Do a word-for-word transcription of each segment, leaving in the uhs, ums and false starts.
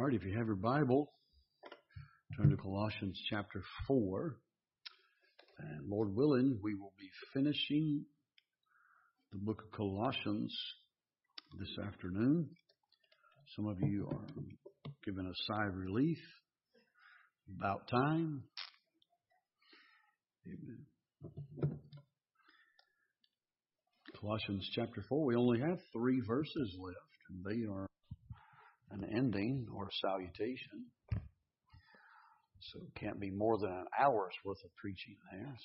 All right, if you have your Bible, turn to Colossians chapter four. And Lord willing, we will be finishing the book of Colossians this afternoon. Some of you are giving a sigh of relief. About time. Amen. Colossians chapter four, we only have three verses left, and they are an ending or salutation. So it can't be more than an hour's worth of preaching there.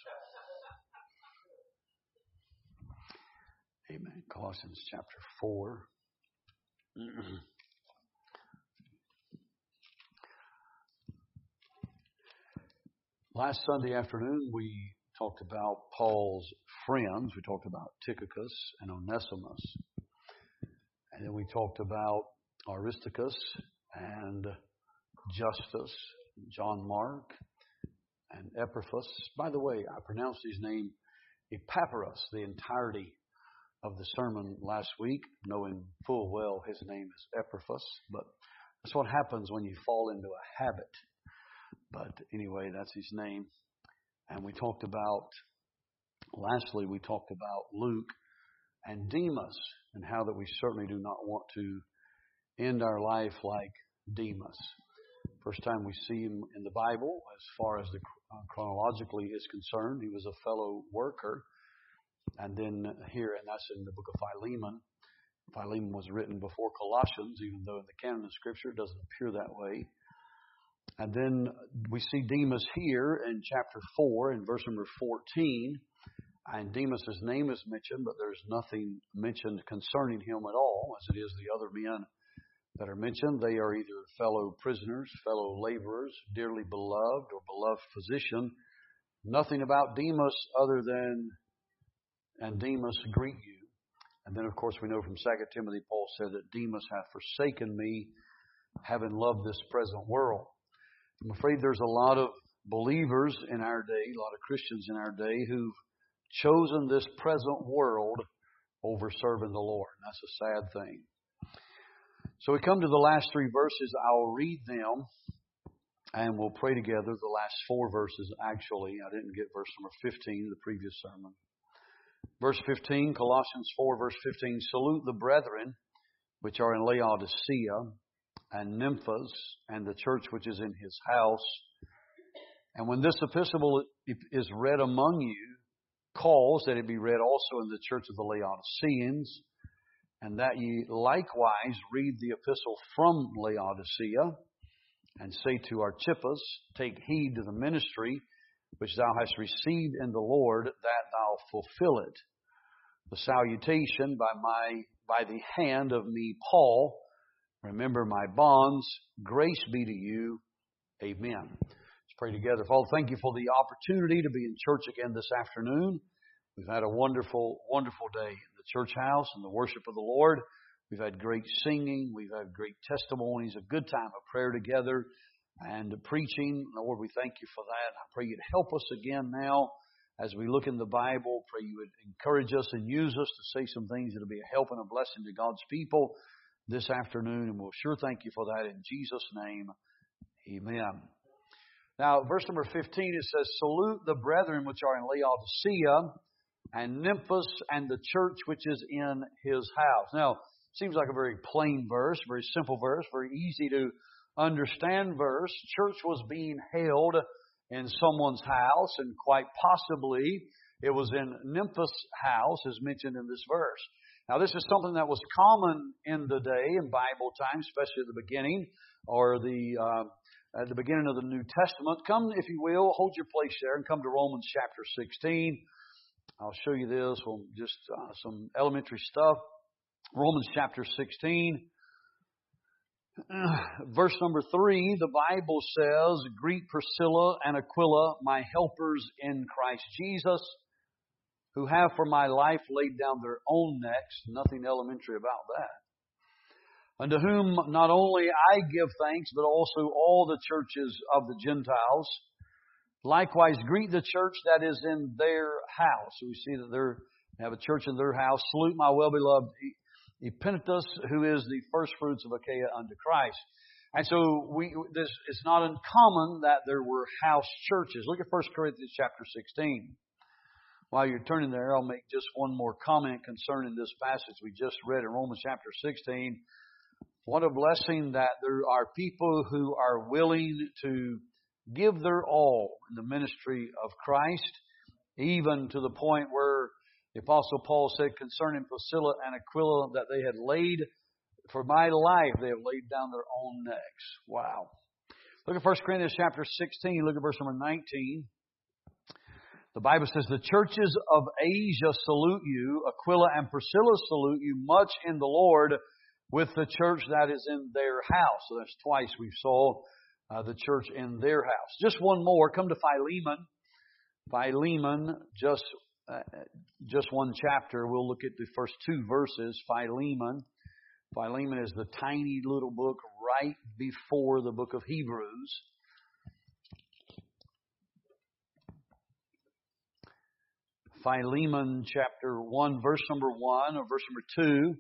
So. Amen. Colossians chapter four. Last Sunday afternoon, we talked about Paul's friends. We talked about Tychicus and Onesimus. And then we talked about Aristarchus and Justus, John Mark, and Epaphras. By the way, I pronounced his name Epaphras the entirety of the sermon last week, knowing full well his name is Epaphras. But that's what happens when you fall into a habit. But anyway, that's his name. And we talked about, lastly, we talked about Luke and Demas and how that we certainly do not want to end our life like Demas. First time we see him in the Bible, as far as the uh, chronologically is concerned, he was a fellow worker. And then here, and that's in the book of Philemon. Philemon was written before Colossians, even though in the canon of Scripture it doesn't appear that way. And then we see Demas here in chapter four, in verse number fourteen. And Demas' name is mentioned, but there's nothing mentioned concerning him at all, as it is the other men that are mentioned. They are either fellow prisoners, fellow laborers, dearly beloved, or beloved physician. Nothing about Demas other than, and Demas greet you. And then, of course, we know from Second Timothy, Paul said that Demas hath forsaken me, having loved this present world. I'm afraid there's a lot of believers in our day, a lot of Christians in our day, who've chosen this present world over serving the Lord. That's a sad thing. So we come to the last three verses. I'll read them and we'll pray together. The last four verses, actually. I didn't get verse number fifteen, the previous sermon. Verse fifteen, Colossians four, verse fifteen. Salute the brethren which are in Laodicea and Nymphas and the church which is in his house. And when this epistle is read among you, cause that it be read also in the church of the Laodiceans, and that ye likewise read the epistle from Laodicea, and say to Archippus, take heed to the ministry which thou hast received in the Lord, that thou fulfill it. The salutation by my by the hand of me, Paul. Remember my bonds. Grace be to you. Amen. Let's pray together. Father, thank you for the opportunity to be in church again this afternoon. We've had a wonderful, wonderful day in the church house and the worship of the Lord. We've had great singing. We've had great testimonies, a good time of prayer together and preaching. Lord, we thank you for that. I pray you'd help us again now as we look in the Bible. Pray you would encourage us and use us to say some things that'll be a help and a blessing to God's people this afternoon. And we'll sure thank you for that in Jesus' name. Amen. Now, verse number fifteen, it says, salute the brethren which are in Laodicea and Nymphas and the church which is in his house. Now, seems like a very plain verse, very simple verse, very easy to understand verse. Church was being held in someone's house, and quite possibly it was in Nymphas' house, as mentioned in this verse. Now, this is something that was common in the day, in Bible times, especially at the beginning, or the uh, at the beginning of the New Testament. Come, if you will, hold your place there and come to Romans chapter sixteen. I'll show you this, well, just uh, some elementary stuff. Romans chapter sixteen, verse number three, the Bible says, greet Priscilla and Aquila, my helpers in Christ Jesus, who have for my life laid down their own necks. Nothing elementary about that. Unto whom not only I give thanks, but also all the churches of the Gentiles. Likewise, greet the church that is in their house. So we see that they have a church in their house. Salute my well-beloved Epaphras, who is the first fruits of Achaia unto Christ. And so we, this, it's not uncommon that there were house churches. Look at First Corinthians chapter sixteen. While you're turning there, I'll make just one more comment concerning this passage we just read in Romans chapter sixteen. What a blessing that there are people who are willing to give their all in the ministry of Christ, even to the point where the Apostle Paul said concerning Priscilla and Aquila that they had laid, for my life, they have laid down their own necks. Wow. Look at First Corinthians chapter sixteen. Look at verse number nineteen. The Bible says, the churches of Asia salute you. Aquila and Priscilla salute you much in the Lord with the church that is in their house. So that's twice we saw uh, the church in their house. Just one more. Come to Philemon. Philemon, just, uh, just one chapter. We'll look at the first two verses. Philemon. Philemon is the tiny little book right before the book of Hebrews. Philemon chapter one, verse number one, or verse number two.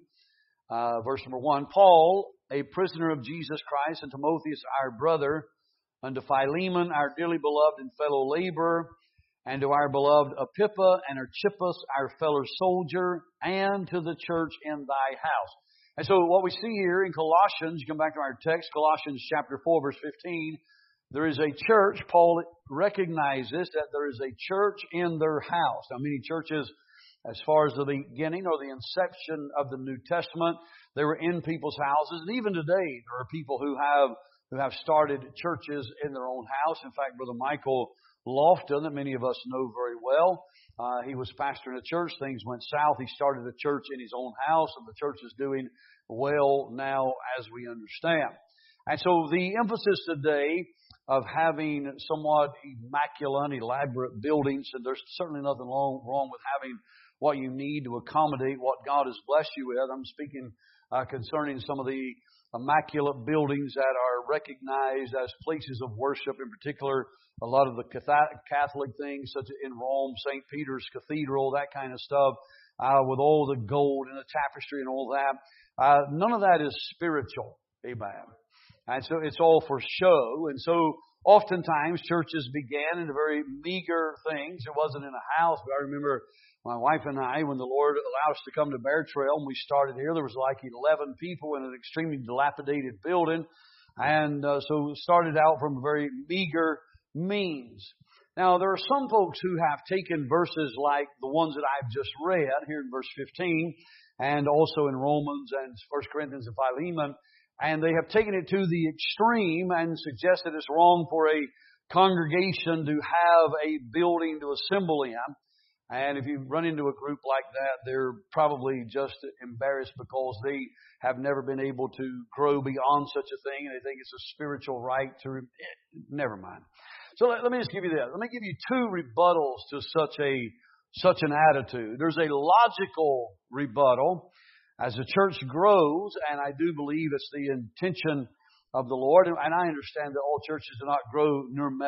Uh, verse number one, Paul, a prisoner of Jesus Christ, and Timotheus, our brother, unto Philemon, our dearly beloved and fellow laborer, and to our beloved Apphia and Archippus, our fellow soldier, and to the church in thy house. And so what we see here in Colossians, come back to our text, Colossians chapter four, verse fifteen, there is a church. Paul recognizes that there is a church in their house. Now, many churches, as far as the beginning or the inception of the New Testament, they were in people's houses. And even today, there are people who have who have started churches in their own house. In fact, Brother Michael Lofton, that many of us know very well, uh, he was pastoring a church. Things went south. He started a church in his own house, and the church is doing well now, as we understand. And so the emphasis today of having somewhat immaculate, elaborate buildings, and there's certainly nothing wrong, wrong with having what you need to accommodate what God has blessed you with. I'm speaking uh, concerning some of the immaculate buildings that are recognized as places of worship, in particular a lot of the Catholic things, such as in Rome, Saint Peter's Cathedral, that kind of stuff, uh, with all the gold and the tapestry and all that. Uh, none of that is spiritual. Amen. And so it's all for show. And so oftentimes churches began in very meager things. It wasn't in a house, but I remember my wife and I, when the Lord allowed us to come to Bear Trail and we started here, there was like eleven people in an extremely dilapidated building. And uh, so it started out from very meager means. Now, there are some folks who have taken verses like the ones that I've just read here in verse fifteen and also in Romans and First Corinthians and Philemon, and they have taken it to the extreme and suggested it's wrong for a congregation to have a building to assemble in. And if you run into a group like that, they're probably just embarrassed because they have never been able to grow beyond such a thing, and they think it's a spiritual right to... Re- Never mind. So let, let me just give you that. Let me give you two rebuttals to such a such an attitude. There's a logical rebuttal. As the church grows, and I do believe it's the intention of the Lord, and I understand that all churches do not grow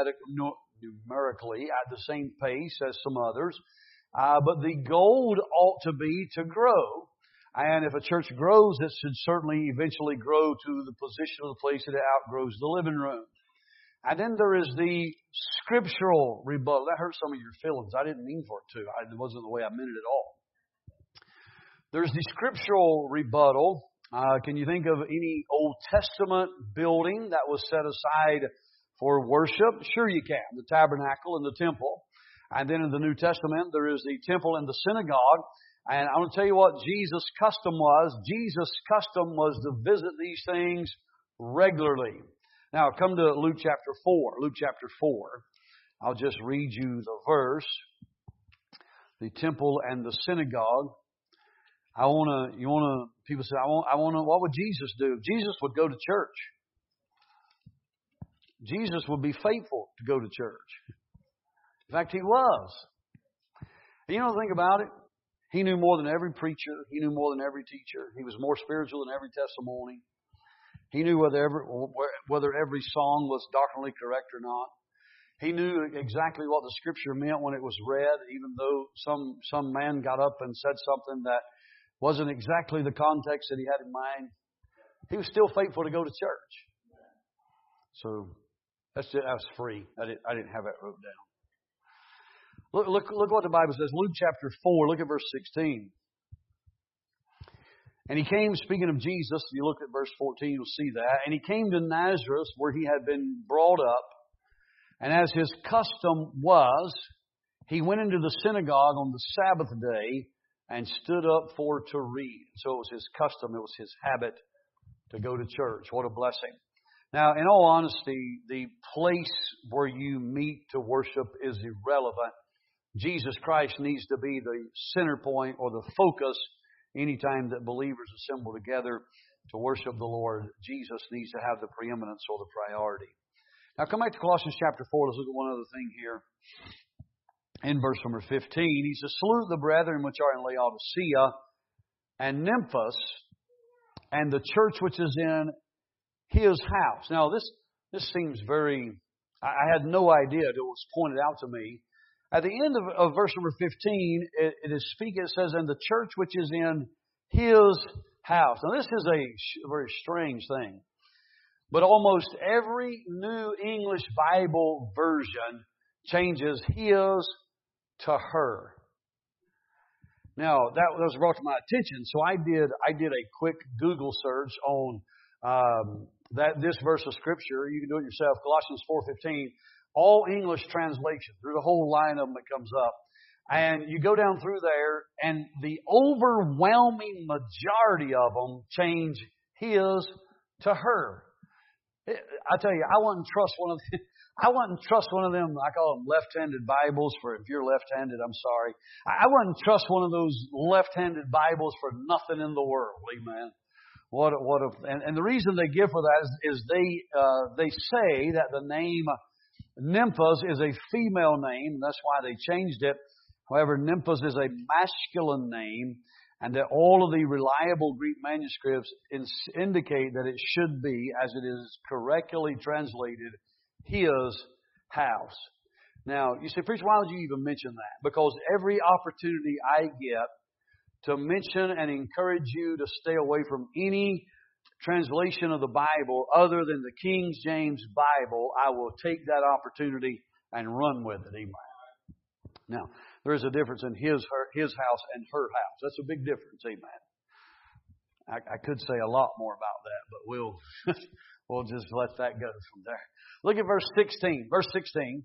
numerically at the same pace as some others, uh, but the goal ought to be to grow. And if a church grows, it should certainly eventually grow to the position of the place that it outgrows the living room. And then there is the scriptural rebuttal. That hurt some of your feelings. I didn't mean for it to. It wasn't the way I meant it at all. There's the scriptural rebuttal. Uh, can you think of any Old Testament building that was set aside for worship? Sure you can. The tabernacle and the temple. And then in the New Testament, there is the temple and the synagogue. And I want to tell you what Jesus' custom was. Jesus' custom was to visit these things regularly. Now, come to Luke chapter four. Luke chapter four. I'll just read you the verse. The temple and the synagogue. I want to, you want to, people say, I want, I want to, what would Jesus do? Jesus would go to church. Jesus would be faithful to go to church. In fact, He was. And you know, think about it. He knew more than every preacher. He knew more than every teacher. He was more spiritual than every testimony. He knew whether every, whether every song was doctrinally correct or not. He knew exactly what the Scripture meant when it was read, even though some, some man got up and said something that wasn't exactly the context that he had in mind. He was still faithful to go to church. So that's just, that's free. I didn't I didn't have that wrote down. Look look look what the Bible says. Luke chapter four. Look at verse sixteen. And he came, speaking of Jesus, if you look at verse fourteen, you'll see that. And he came to Nazareth, where he had been brought up. And as his custom was, he went into the synagogue on the Sabbath day and stood up for to read. So it was his custom, it was his habit to go to church. What a blessing. Now, in all honesty, the place where you meet to worship is irrelevant. Jesus Christ needs to be the center point or the focus anytime that believers assemble together to worship the Lord. Jesus needs to have the preeminence or the priority. Now, come back to Colossians chapter four. Let's look at one other thing here. In verse number fifteen, he says, "Salute the brethren which are in Laodicea and Nymphos and the church which is in his house." Now, this this seems very... I had no idea until it was pointed out to me. At the end of, of verse number fifteen, it, it is speaking, it says, "And the church which is in his house." Now, this is a sh- very strange thing. But almost every New English Bible version changes his to her. Now, that was brought to my attention, so I did I did a quick Google search on um, that this verse of Scripture. You can do it yourself, Colossians four fifteen. All English translations. There's a whole line of them that comes up. And you go down through there, and the overwhelming majority of them change his to her. I tell you, I wouldn't trust one of them. I wouldn't trust one of them. I call them left-handed Bibles. For if you're left-handed, I'm sorry. I wouldn't trust one of those left-handed Bibles for nothing in the world. Amen. What? A, what? A, and, and the reason they give for that is, is they uh, they say that the name Nymphos is a female name, and that's why they changed it. However, Nymphos is a masculine name, and that all of the reliable Greek manuscripts indicate that it should be, as it is correctly translated, his house. Now, you say, "Preacher, why would you even mention that?" Because every opportunity I get to mention and encourage you to stay away from any translation of the Bible other than the King James Bible, I will take that opportunity and run with it. Amen. Now, there is a difference in his her, his house and her house. That's a big difference. Amen. I, I could say a lot more about that, but we'll we'll just let that go from there. Look at verse sixteen. Verse sixteen.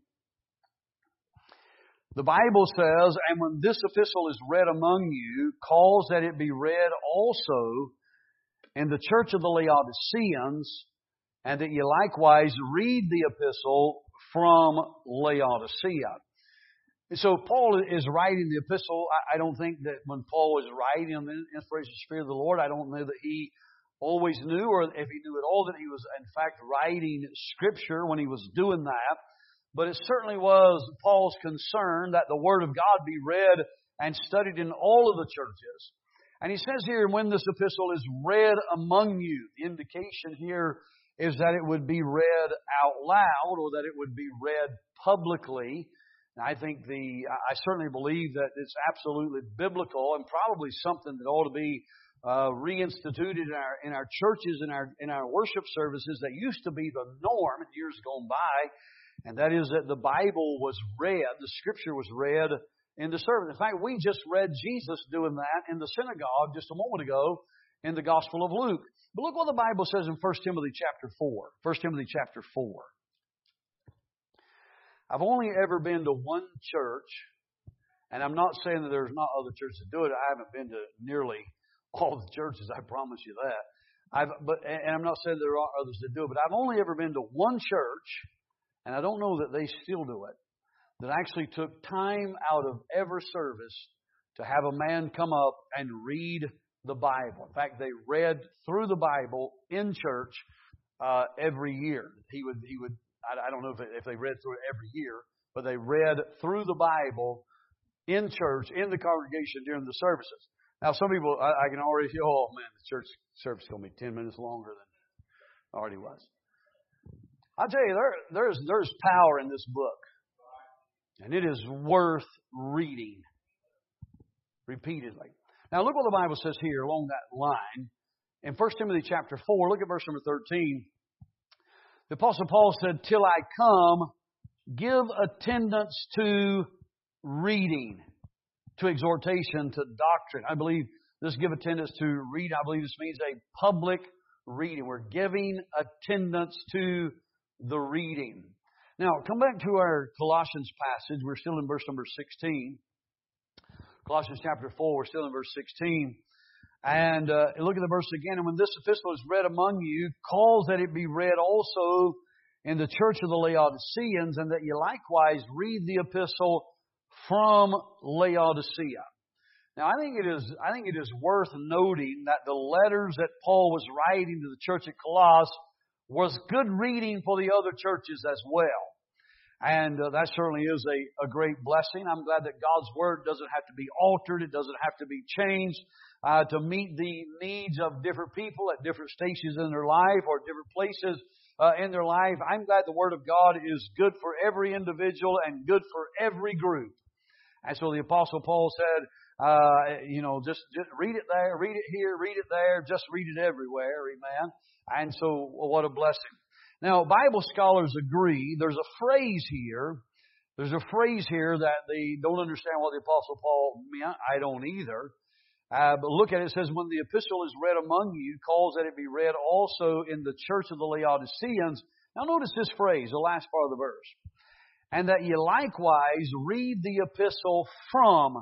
The Bible says, "And when this epistle is read among you, cause that it be read also in the church of the Laodiceans, and that ye likewise read the epistle from Laodicea." So Paul is writing the epistle. I don't think that when Paul was writing in the inspiration of the Spirit of the Lord, I don't know that he always knew, or if he knew at all, that he was in fact writing Scripture when he was doing that. But it certainly was Paul's concern that the Word of God be read and studied in all of the churches. And he says here, when this epistle is read among you, the indication here is that it would be read out loud, or that it would be read publicly. And I think the, I certainly believe that it's absolutely biblical and probably something that ought to be uh, reinstituted in our in our churches, in our in our worship services that used to be the norm in years gone by, and that is that the Bible was read, the Scripture was read in the service. In fact, we just read Jesus doing that in the synagogue just a moment ago in the Gospel of Luke. But look what the Bible says in First Timothy chapter four. First Timothy chapter four. I've only ever been to one church, and I'm not saying that there's not other churches that do it. I haven't been to nearly all the churches, I promise you that. I've, but, and I'm not saying there are others that do it, but I've only ever been to one church, and I don't know that they still do it, that actually took time out of every service to have a man come up and read the Bible. In fact, they read through the Bible in church uh, every year. He would, he would. I don't know if, it, if they read through it every year, but they read through the Bible in church, in the congregation during the services. Now, some people, I, I can already say, "Oh man, the church service is going to be ten minutes longer than it already was." I'll tell you, there, there's there's power in this book, and it is worth reading repeatedly. Now, look what the Bible says here along that line in First Timothy chapter four. Look at verse number thirteen. The Apostle Paul said, till I come, give attendance to reading, to exhortation, to doctrine. I believe this give attendance to read. I believe this means a public reading. We're giving attendance to the reading. Now, come back to our Colossians passage. We're still in verse number sixteen. Colossians chapter four, we're still in verse sixteen. And uh, look at the verse again. And when this epistle is read among you, cause that it be read also in the church of the Laodiceans, and that you likewise read the epistle from Laodicea. Now, I think it is, I think it is worth noting that the letters that Paul was writing to the church at Colossus was good reading for the other churches as well. And uh, that certainly is a, a great blessing. I'm glad that God's Word doesn't have to be altered. It doesn't have to be changed uh, to meet the needs of different people at different stages in their life or different places uh, in their life. I'm glad the Word of God is good for every individual and good for every group. And so the Apostle Paul said, uh, you know, just, just read it there, read it here, read it there, just read it everywhere. Amen. And so what a blessing. Now, Bible scholars agree there's a phrase here, there's a phrase here that they don't understand what the Apostle Paul meant. I don't either. Uh, but look at it. It says, when the epistle is read among you, cause that it be read also in the church of the Laodiceans. Now notice this phrase, the last part of the verse. And that ye likewise read the epistle from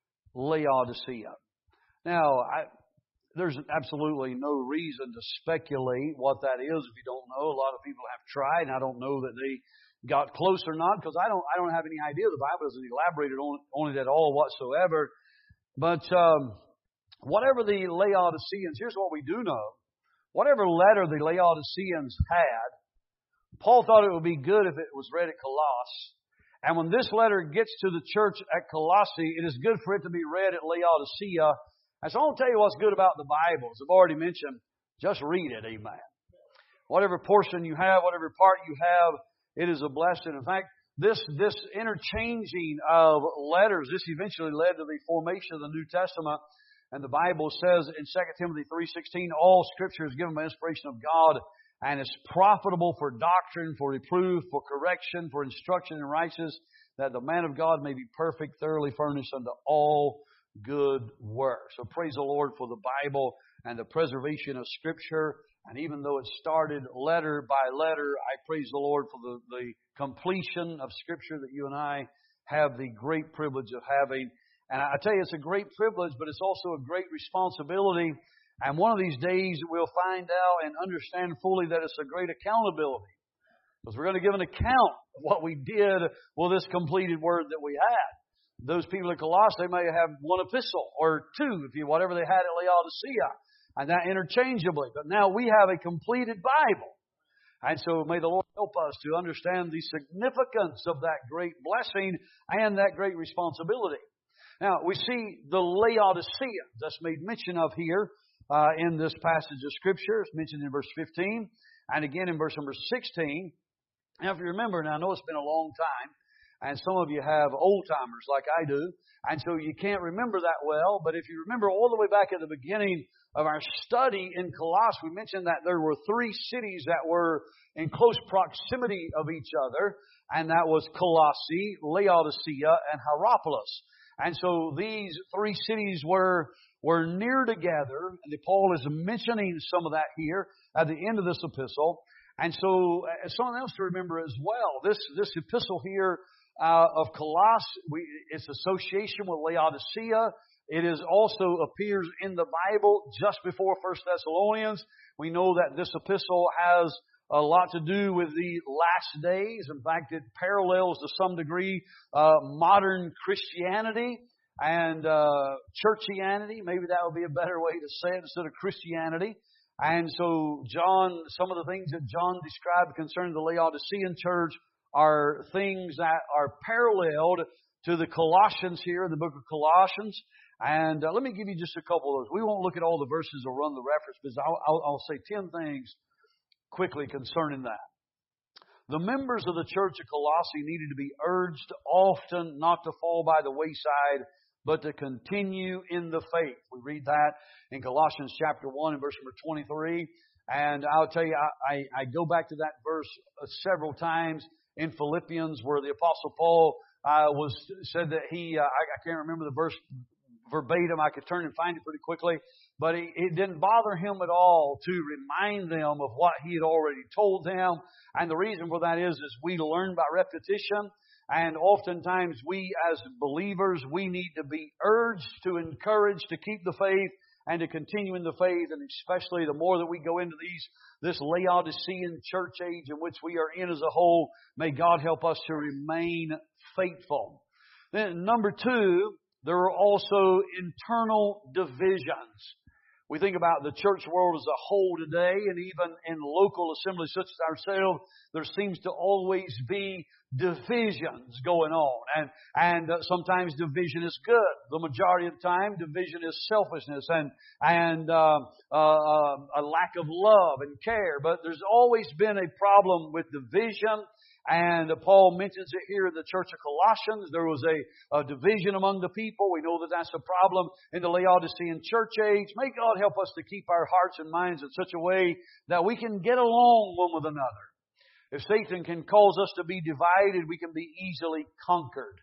Laodicea. Now, I... There's absolutely no reason to speculate what that is if you don't know. A lot of people have tried, and I don't know that they got close or not, because I don't I don't have any idea. The Bible doesn't elaborate on, on it at all whatsoever. But um, whatever the Laodiceans, here's what we do know. Whatever letter the Laodiceans had, Paul thought it would be good if it was read at Colossus. And when this letter gets to the church at Colossae, it is good for it to be read at Laodicea. And so I'll tell you what's good about the Bible. As I've already mentioned, just read it, amen. Whatever portion you have, whatever part you have, it is a blessing. In fact, this this interchanging of letters, this eventually led to the formation of the New Testament. And the Bible says in Second Timothy three sixteen, all Scripture is given by inspiration of God and is profitable for doctrine, for reproof, for correction, for instruction in righteousness, that the man of God may be perfect, thoroughly furnished unto all good work. So praise the Lord for the Bible and the preservation of Scripture. And even though it started letter by letter, I praise the Lord for the, the completion of Scripture that you and I have the great privilege of having. And I tell you, it's a great privilege, but it's also a great responsibility. And one of these days we'll find out and understand fully that it's a great accountability. Because we're going to give an account of what we did with this completed Word that we had. Those people at Colossae, they may have one epistle or two, if you whatever they had at Laodicea, and that interchangeably. But now we have a completed Bible. And so may the Lord help us to understand the significance of that great blessing and that great responsibility. Now, we see the Laodicea that's made mention of here uh, in this passage of Scripture. It's mentioned in verse fifteen and again in verse number sixteen. Now, if you remember, now I know it's been a long time, and some of you have old-timers like I do, and so you can't remember that well. But if you remember all the way back at the beginning of our study in Colossus, we mentioned that there were three cities that were in close proximity of each other, and that was Colossae, Laodicea, and Hierapolis. And so these three cities were, were near together, and Paul is mentioning some of that here at the end of this epistle. And so uh, something else to remember as well, this, this epistle here Uh, of Colossus, we, its association with Laodicea. It is also appears in the Bible just before First Thessalonians. We know that this epistle has a lot to do with the last days. In fact, it parallels to some degree uh, modern Christianity and uh, churchianity. Maybe that would be a better way to say it instead of Christianity. And so John, some of the things that John described concerning the Laodicean church are things that are paralleled to the Colossians here in the book of Colossians. And uh, let me give you just a couple of those. We won't look at all the verses or run the reference, because I'll, I'll, I'll say ten things quickly concerning that. The members of the church of Colossae needed to be urged often not to fall by the wayside, but to continue in the faith. We read that in Colossians chapter one and verse number twenty-three. And I'll tell you, I, I, I go back to that verse uh, several times in Philippians where the Apostle Paul uh, was said that he, uh, I, I can't remember the verse verbatim. I could turn and find it pretty quickly. But it, it didn't bother him at all to remind them of what he had already told them. And the reason for that is, is we learn by repetition. And oftentimes we as believers, we need to be urged to encourage to keep the faith and to continue in the faith. And especially the more that we go into these, this Laodicean church age in which we are in as a whole, may God help us to remain faithful. Then number two, there are also internal divisions. We think about the church world as a whole today, and even in local assemblies such as ourselves, there seems to always be divisions going on. And, and uh, sometimes division is good. The majority of the time, division is selfishness and, and uh, uh, a lack of love and care. But there's always been a problem with division. And Paul mentions it here in the church of Colossians. There was a, a division among the people. We know that that's a problem in the Laodicean church age. May God help us to keep our hearts and minds in such a way that we can get along one with another. If Satan can cause us to be divided, we can be easily conquered.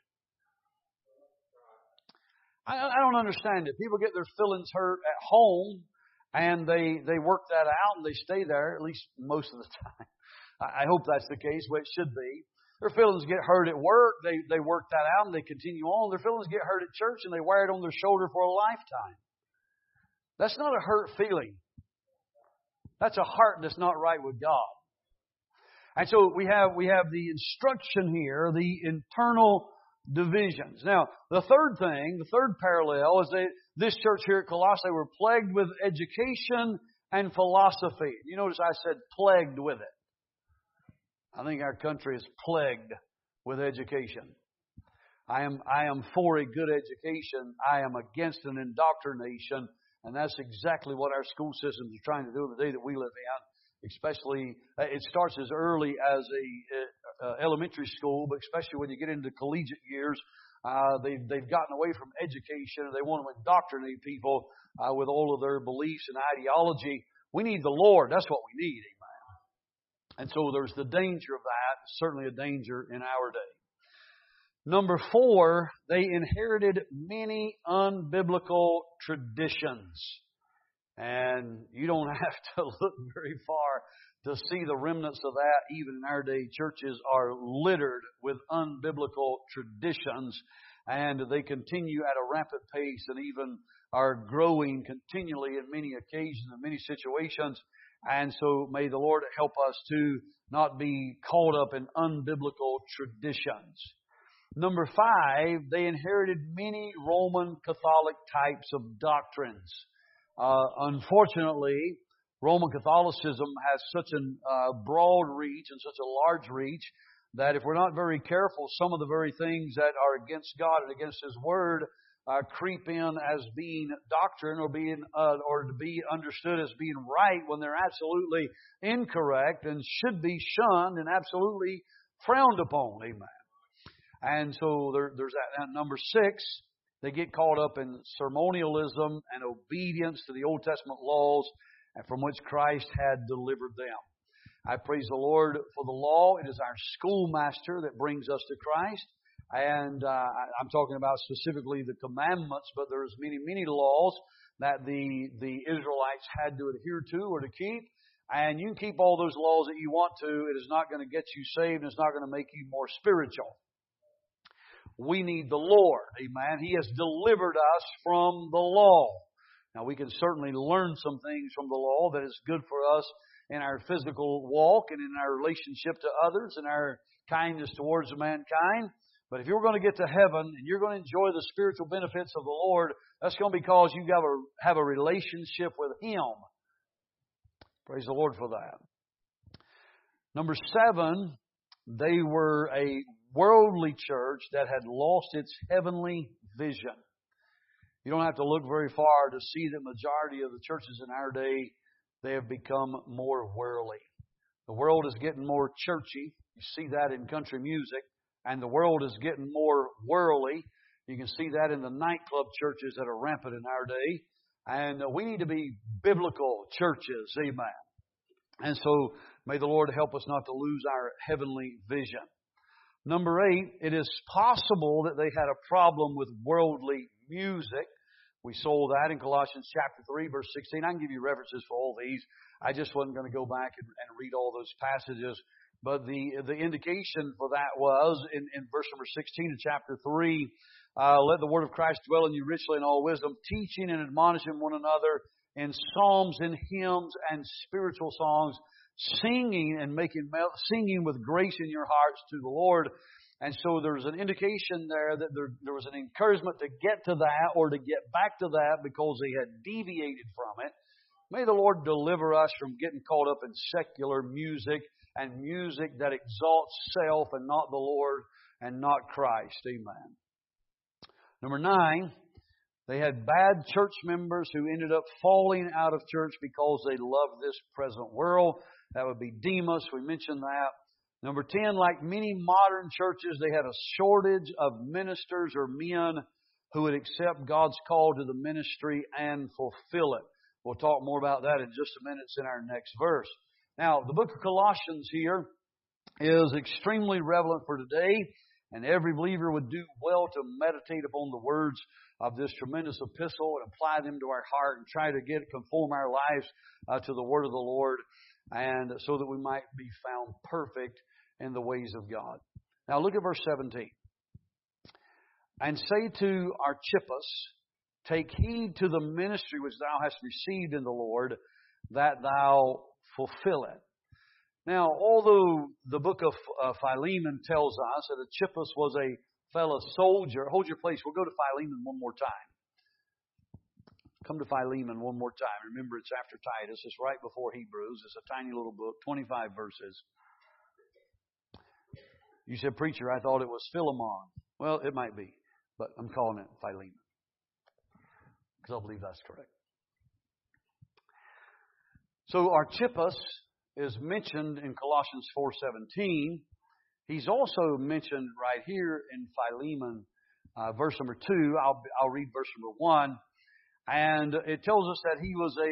I, I don't understand it. People get their feelings hurt at home and they, they work that out and they stay there, at least most of the time. I hope that's the case, but it should be. Their feelings get hurt at work. They, they work that out and they continue on. Their feelings get hurt at church and they wear it on their shoulder for a lifetime. That's not a hurt feeling. That's a heart that's not right with God. And so we have, we have the instruction here, the internal divisions. Now, the third thing, the third parallel is that this church here at Colossae were plagued with education and philosophy. You notice I said plagued with it. I think our country is plagued with education. I am, I am for a good education. I am against an indoctrination. And that's exactly what our school systems are trying to do in the day that we live in. Especially, it starts as early as a uh, elementary school, but especially when you get into collegiate years, uh, they've, they've gotten away from education and they want to indoctrinate people uh, with all of their beliefs and ideology. We need the Lord. That's what we need. And so there's the danger of that, certainly a danger in our day. Number four, they inherited many unbiblical traditions. And you don't have to look very far to see the remnants of that. Even in our day, churches are littered with unbiblical traditions. And they continue at a rapid pace and even are growing continually in many occasions and many situations. And so may the Lord help us to not be caught up in unbiblical traditions. Number five, they inherited many Roman Catholic types of doctrines. Uh, unfortunately, Roman Catholicism has such a uh, broad reach and such a large reach that if we're not very careful, some of the very things that are against God and against His Word Uh, creep in as being doctrine or being uh, or to be understood as being right when they're absolutely incorrect and should be shunned and absolutely frowned upon. Amen. And so there, there's that. And number six, they get caught up in ceremonialism and obedience to the Old Testament laws from which Christ had delivered them. I praise the Lord for the law. It is our schoolmaster that brings us to Christ. And uh, I'm talking about specifically the commandments, but there's many, many laws that the, the Israelites had to adhere to or to keep. And you can keep all those laws that you want to. It is not going to get you saved. It's not going to make you more spiritual. We need the Lord. Amen. He has delivered us from the law. Now, we can certainly learn some things from the law that is good for us in our physical walk and in our relationship to others and our kindness towards mankind. But if you're going to get to heaven and you're going to enjoy the spiritual benefits of the Lord, that's going to be because you have a, have a relationship with Him. Praise the Lord for that. Number seven, they were a worldly church that had lost its heavenly vision. You don't have to look very far to see the majority of the churches in our day, they have become more worldly. The world is getting more churchy. You see that in country music. And the world is getting more worldly. You can see that in the nightclub churches that are rampant in our day. And we need to be biblical churches. Amen. And so may the Lord help us not to lose our heavenly vision. Number eight, it is possible that they had a problem with worldly music. We saw that in Colossians chapter three, verse sixteen. I can give you references for all these. I just wasn't going to go back and, and read all those passages. But the the indication for that was in, in verse number sixteen of chapter three, uh, let the word of Christ dwell in you richly in all wisdom, teaching and admonishing one another in psalms and hymns and spiritual songs, singing and making mel- singing with grace in your hearts to the Lord. And so there's an indication there that there, there was an encouragement to get to that or to get back to that because they had deviated from it. May the Lord deliver us from getting caught up in secular music and music that exalts self and not the Lord and not Christ. Amen. Number nine, they had bad church members who ended up falling out of church because they loved this present world. That would be Demas. We mentioned that. Number ten, like many modern churches, they had a shortage of ministers or men who would accept God's call to the ministry and fulfill it. We'll talk more about that in just a minute. It's in our next verse. Now, the book of Colossians here is extremely relevant for today, and every believer would do well to meditate upon the words of this tremendous epistle and apply them to our heart and try to get conform our lives uh, to the word of the Lord, and so that we might be found perfect in the ways of God. Now, look at verse seventeen. And say to Archippus, take heed to the ministry which thou hast received in the Lord, that thou fulfill it. Now, although the book of uh, Philemon tells us that Archippus was a fellow soldier, hold your place. We'll go to Philemon one more time. Come to Philemon one more time. Remember, it's after Titus. It's right before Hebrews. It's a tiny little book, twenty-five verses. You said, preacher, I thought it was Philemon. Well, it might be, but I'm calling it Philemon because I believe that's correct. So Archippus is mentioned in Colossians four seventeen. He's also mentioned right here in Philemon, uh, verse number two. I'll, I'll read verse number one. And it tells us that he was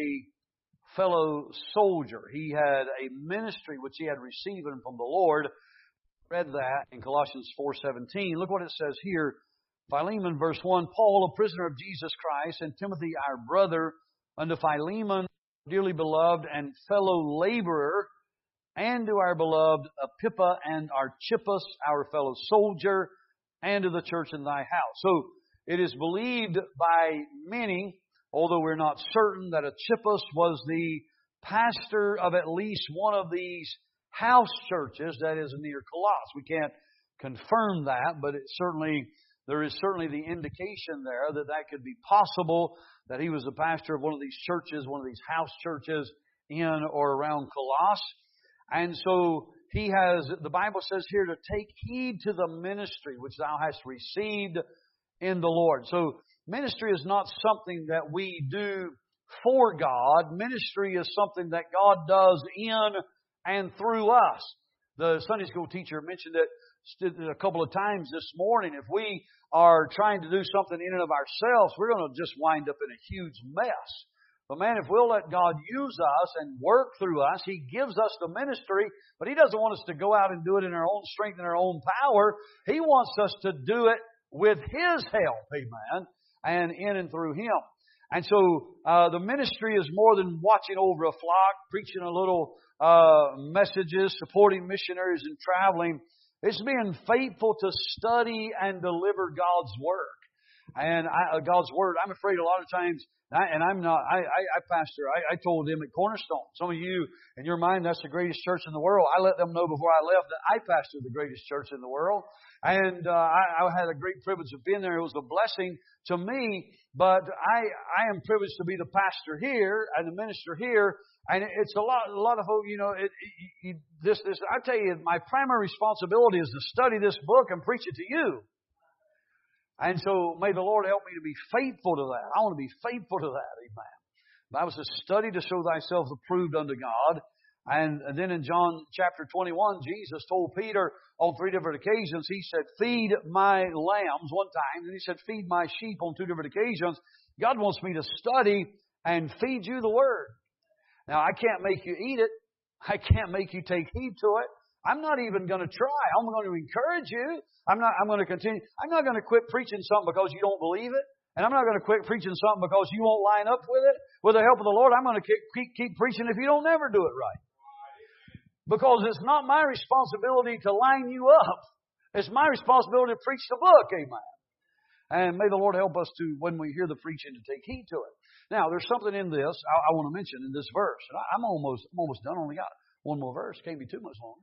a fellow soldier. He had a ministry which he had received from the Lord. Read that in Colossians four seventeen. Look what it says here. Philemon, verse one. Paul, a prisoner of Jesus Christ, and Timothy, our brother, unto Philemon, dearly beloved and fellow laborer, and to our beloved Apphia and Archippus, our fellow soldier, and to the church in thy house. So it is believed by many, although we're not certain, that Archippus was the pastor of at least one of these house churches that is near Colossus. We can't confirm that, but it certainly there is certainly the indication there that that could be possible, that he was the pastor of one of these churches, one of these house churches in or around Colossus. And so he has, the Bible says here, to take heed to the ministry which thou hast received in the Lord. So ministry is not something that we do for God. Ministry is something that God does in and through us. The Sunday school teacher mentioned it a couple of times this morning. If we are trying to do something in and of ourselves, we're going to just wind up in a huge mess. But man, if we'll let God use us and work through us, He gives us the ministry, but He doesn't want us to go out and do it in our own strength and our own power. He wants us to do it with His help, amen, and in and through Him. And so uh, the ministry is more than watching over a flock, preaching a little uh, messages, supporting missionaries and traveling. It's being faithful to study and deliver God's Word. And I, God's Word, I'm afraid a lot of times, I, and I'm not, I, I, I pastor, I, I told them at Cornerstone, some of you, in your mind, that's the greatest church in the world. I let them know before I left that I pastor the greatest church in the world. And uh, I, I had a great privilege of being there. It was a blessing to me, but I, I am privileged to be the pastor here and the minister here. And it's a lot, a lot of folk, you know, it, it, this, this, I tell you, my primary responsibility is to study this book and preach it to you. And so may the Lord help me to be faithful to that. I want to be faithful to that. Amen. The Bible says, study to show thyself approved unto God. And, and then in John chapter twenty-one, Jesus told Peter on three different occasions, He said, feed my lambs one time. And He said, feed my sheep on two different occasions. God wants me to study and feed you the Word. Now, I can't make you eat it. I can't make you take heed to it. I'm not even going to try. I'm going to encourage you. I'm not, I'm going to continue. I'm not going to quit preaching something because you don't believe it. And I'm not going to quit preaching something because you won't line up with it. With the help of the Lord, I'm going to keep, keep, keep preaching if you don't never do it right. Because it's not my responsibility to line you up. It's my responsibility to preach the book. Amen. And may the Lord help us to, when we hear the preaching, to take heed to it. Now, there's something in this I, I want to mention in this verse. And I, I'm almost, I'm almost done. Only got one more verse. Can't be too much longer.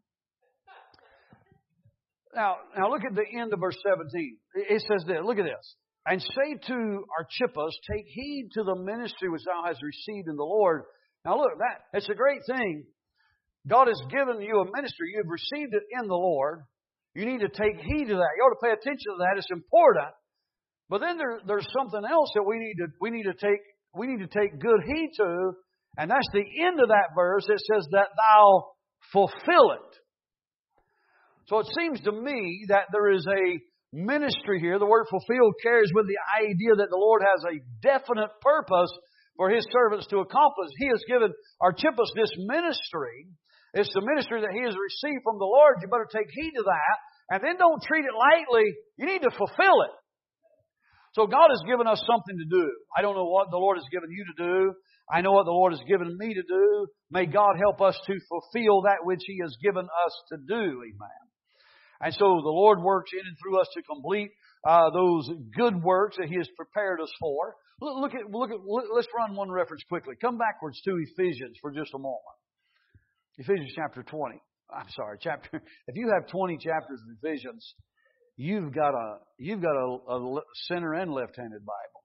Now, now look at the end of verse seventeen. It says this. Look at this. And say to Archippus, take heed to the ministry which thou hast received in the Lord. Now look, that it's a great thing. God has given you a ministry. You've received it in the Lord. You need to take heed to that. You ought to pay attention to that. It's important. But then there, there's something else that we need to we need to take we need to take good heed to, and that's the end of that verse. It says that thou fulfill it. So it seems to me that there is a ministry here. The word fulfilled carries with the idea that the Lord has a definite purpose for His servants to accomplish. He has given Archippus this ministry. It's the ministry that he has received from the Lord. You better take heed to that. And then don't treat it lightly. You need to fulfill it. So God has given us something to do. I don't know what the Lord has given you to do. I know what the Lord has given me to do. May God help us to fulfill that which He has given us to do. Amen. And so the Lord works in and through us to complete uh, those good works that He has prepared us for. Look, look at, look at, let's run one reference quickly. Come backwards to Ephesians for just a moment. Ephesians chapter twenty. I'm sorry, chapter. If you have twenty chapters of Ephesians, you've got a you've got a, a center and left-handed Bible.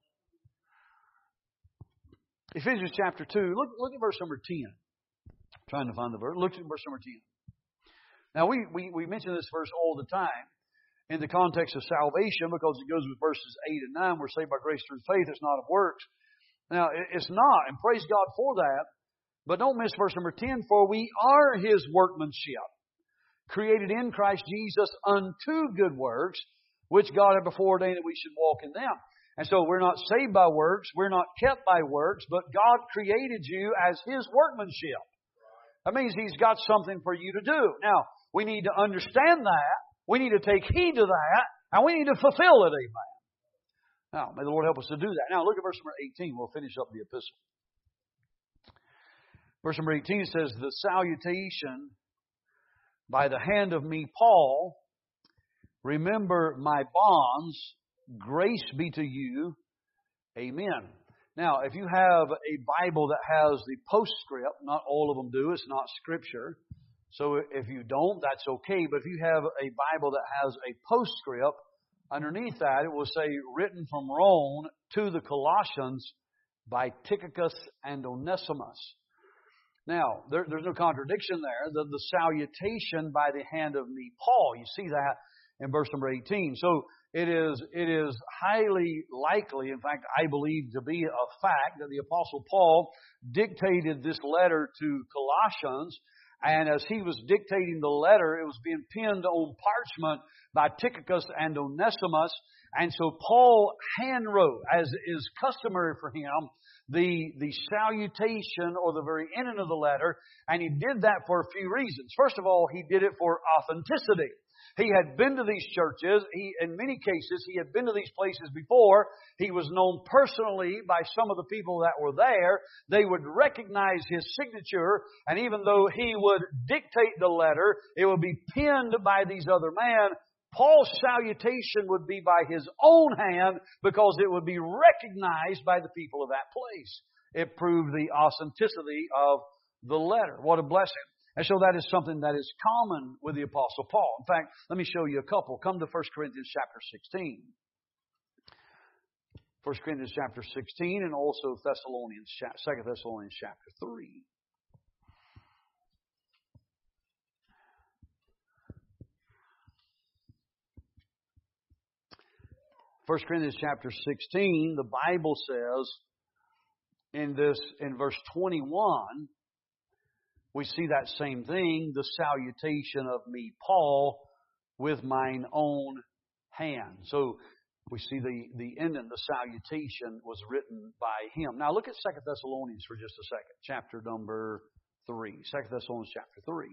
Ephesians chapter two. Look look at verse number ten. I'm trying to find the verse. Look at verse number ten. Now, we, we, we mention this verse all the time in the context of salvation because it goes with verses eight and nine. We're saved by grace through faith. It's not of works. Now, it's not, and praise God for that. But don't miss verse number ten. For we are His workmanship, created in Christ Jesus unto good works, which God had before ordained that we should walk in them. And so we're not saved by works. We're not kept by works. But God created you as His workmanship. That means He's got something for you to do. Now, we need to understand that. We need to take heed to that. And we need to fulfill it. Amen. Now, may the Lord help us to do that. Now, look at verse number eighteen. We'll finish up the epistle. Verse number eighteen says, the salutation by the hand of me, Paul, remember my bonds, grace be to you. Amen. Now, if you have a Bible that has the postscript, not all of them do, it's not Scripture. So if you don't, that's okay. But if you have a Bible that has a postscript, underneath that it will say, written from Rome to the Colossians by Tychicus and Onesimus. Now, there, there's no contradiction there. The, the salutation by the hand of me, Paul. You see that in verse number eighteen. So it is, it is highly likely, in fact, I believe to be a fact, that the Apostle Paul dictated this letter to Colossians. And as he was dictating the letter, it was being penned on parchment by Tychicus and Onesimus. And so Paul handwrote, as is customary for him, the, the salutation or the very ending of the letter. And he did that for a few reasons. First of all, he did it for authenticity. He had been to these churches. He, in many cases, he had been to these places before. He was known personally by some of the people that were there. They would recognize his signature, and even though he would dictate the letter, it would be penned by these other men. Paul's salutation would be by his own hand because it would be recognized by the people of that place. It proved the authenticity of the letter. What a blessing. And so that is something that is common with the Apostle Paul. In fact, let me show you a couple. Come to First Corinthians chapter sixteen. First Corinthians chapter sixteen and also Thessalonians, Second Thessalonians chapter three. First Corinthians chapter sixteen, the Bible says in this, in verse twenty-one, we see that same thing, the salutation of me, Paul, with mine own hand. So we see the, the ending, the salutation was written by him. Now look at Second Thessalonians for just a second, chapter number three. Second Thessalonians chapter three.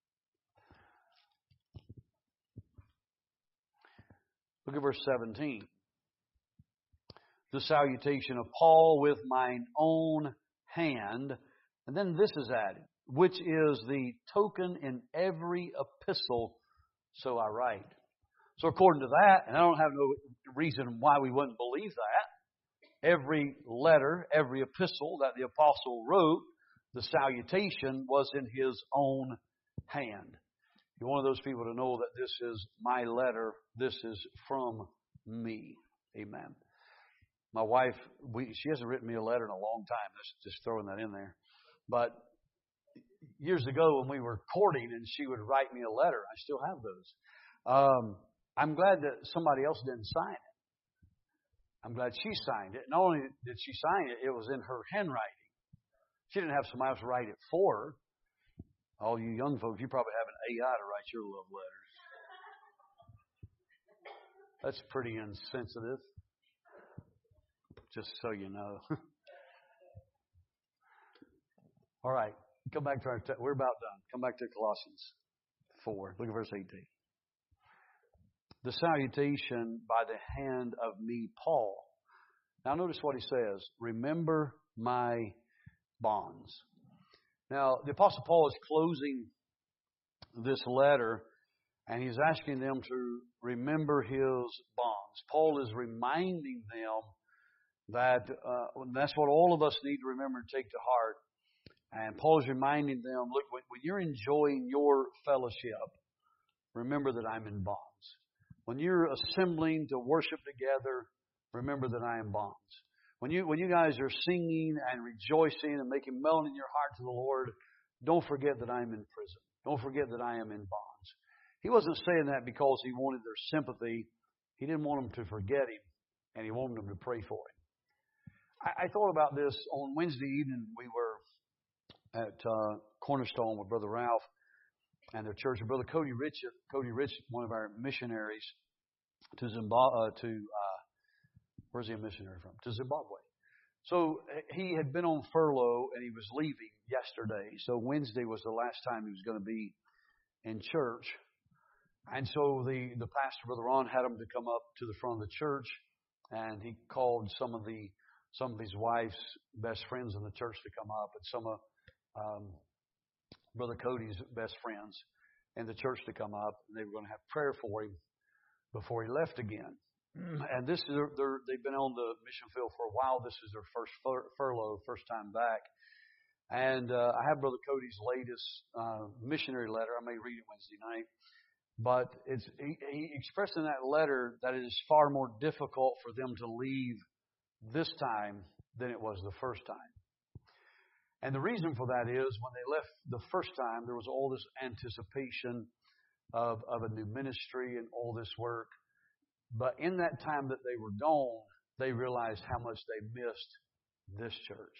Look at verse seventeen. The salutation of Paul with mine own hand. And then this is added, which is the token in every epistle, so I write. So according to that, and I don't have no reason why we wouldn't believe that, every letter, every epistle that the apostle wrote, the salutation was in his own hand. You're one of those people to know that this is my letter, this is from me. Amen. My wife, we, she hasn't written me a letter in a long time. Just, just throwing that in there. But years ago when we were courting and she would write me a letter, I still have those. Um, I'm glad that somebody else didn't sign it. I'm glad she signed it. Not only did she sign it, it was in her handwriting. She didn't have somebody else write it for her. All you young folks, you probably have an A I to write your love letters. That's pretty insensitive. Just so you know. All right. Come back to our text. We're about done. Come back to Colossians four. Look at verse eighteen. The salutation by the hand of me, Paul. Now notice what he says. Remember my bonds. Now, the Apostle Paul is closing this letter, and he's asking them to remember his bonds. Paul is reminding them that uh, that's what all of us need to remember and take to heart. And Paul is reminding them, look, when, when you're enjoying your fellowship, remember that I'm in bonds. When you're assembling to worship together, remember that I am bonds. When you when you guys are singing and rejoicing and making melody in your heart to the Lord, don't forget that I am in prison. Don't forget that I am in bonds. He wasn't saying that because he wanted their sympathy. He didn't want them to forget him, and he wanted them to pray for him. I, I thought about this on Wednesday evening. We were at uh, Cornerstone with Brother Ralph and their church, and Brother Cody Rich, Cody Rich, one of our missionaries to Zimbabwe, uh, to uh, where's he a missionary from? To Zimbabwe. So he had been on furlough and he was leaving yesterday. So Wednesday was the last time he was going to be in church. And so the, the pastor, Brother Ron, had him to come up to the front of the church, and he called some of the some of his wife's best friends in the church to come up, and some of um, Brother Cody's best friends in the church to come up, and they were going to have prayer for him before he left again. And this is they're, they're, they've been on the mission field for a while. This is their first fur, furlough, first time back. And uh, I have Brother Cody's latest uh, missionary letter. I may read it Wednesday night. But it's he, he expressed in that letter that it is far more difficult for them to leave this time than it was the first time. And the reason for that is when they left the first time, there was all this anticipation of, of a new ministry and all this work. But in that time that they were gone, they realized how much they missed this church.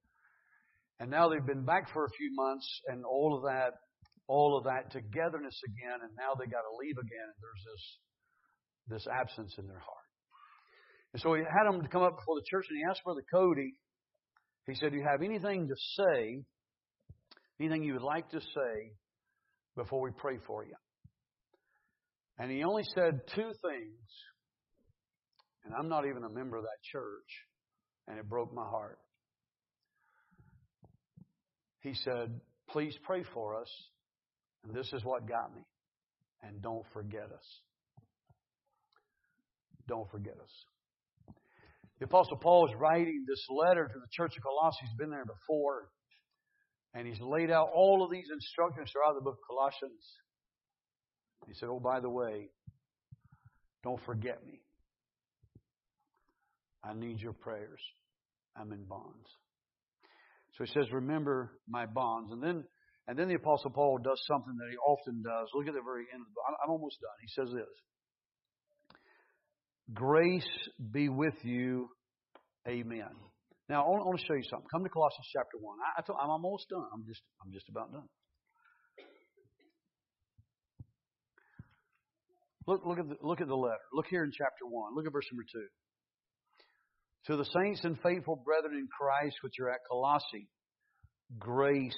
And now they've been back for a few months, and all of that, all of that togetherness again, and now they got to leave again, and there's this, this absence in their heart. And so he had them to come up before the church, and he asked Brother Cody, he said, do you have anything to say, anything you would like to say before we pray for you? And he only said two things, and I'm not even a member of that church, and it broke my heart. He said, please pray for us, and this is what got me, and don't forget us. Don't forget us. The Apostle Paul is writing this letter to the church of Colossae. He's been there before, and he's laid out all of these instructions throughout the book of Colossians. He said, oh, by the way, don't forget me. I need your prayers. I'm in bonds. So he says, remember my bonds. And then and then the Apostle Paul does something that he often does. Look at the very end of the book. I'm almost done. He says this. Grace be with you. Amen. Now, I want to show you something. Come to Colossians chapter one. I, I told, I'm almost done. I'm just, I'm just about done. Look, look at the, look at the letter. Look here in chapter one. Look at verse number two. To the saints and faithful brethren in Christ which are at Colossae, grace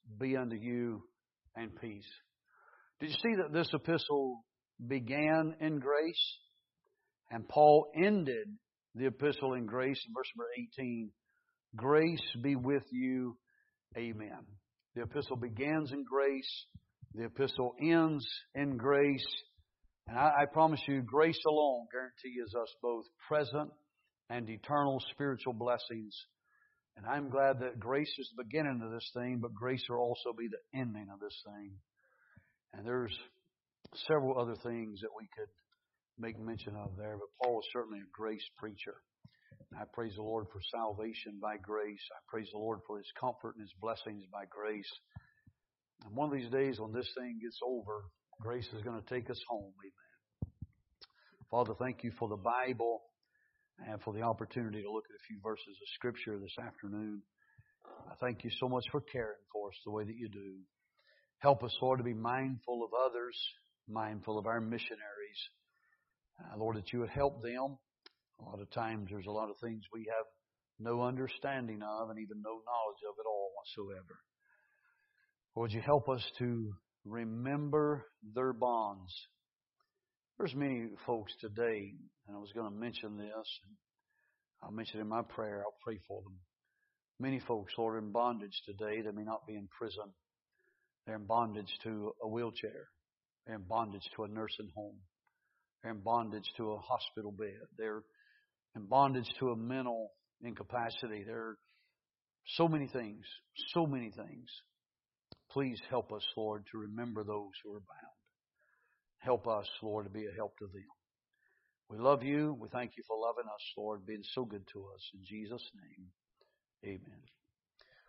be unto you and peace. Did you see that this epistle began in grace? And Paul ended the epistle in grace in verse number eighteen. Grace be with you. Amen. The epistle begins in grace. The epistle ends in grace. And I, I promise you, grace alone guarantees us both present and eternal spiritual blessings. And I'm glad that grace is the beginning of this thing, but grace will also be the ending of this thing. And there's several other things that we could make mention of there, but Paul was certainly a grace preacher. And I praise the Lord for salvation by grace. I praise the Lord for His comfort and His blessings by grace. And one of these days when this thing gets over, grace is going to take us home. Amen. Father, thank you for the Bible and for the opportunity to look at a few verses of Scripture this afternoon. I thank you so much for caring for us the way that you do. Help us, Lord, to be mindful of others, mindful of our missionaries. Uh, Lord, that you would help them. A lot of times there's a lot of things we have no understanding of and even no knowledge of at all whatsoever. Lord, you help us to remember their bonds. There's many folks today, and I was going to mention this, and I'll mention it in my prayer. I'll pray for them. Many folks, Lord, are in bondage today. They may not be in prison. They're in bondage to a wheelchair. They're in bondage to a nursing home. They're in bondage to a hospital bed. They're in bondage to a mental incapacity. There are so many things, so many things. Please help us, Lord, to remember those who are bound. Help us, Lord, to be a help to them. We love you. We thank you for loving us, Lord, being so good to us. In Jesus' name, amen.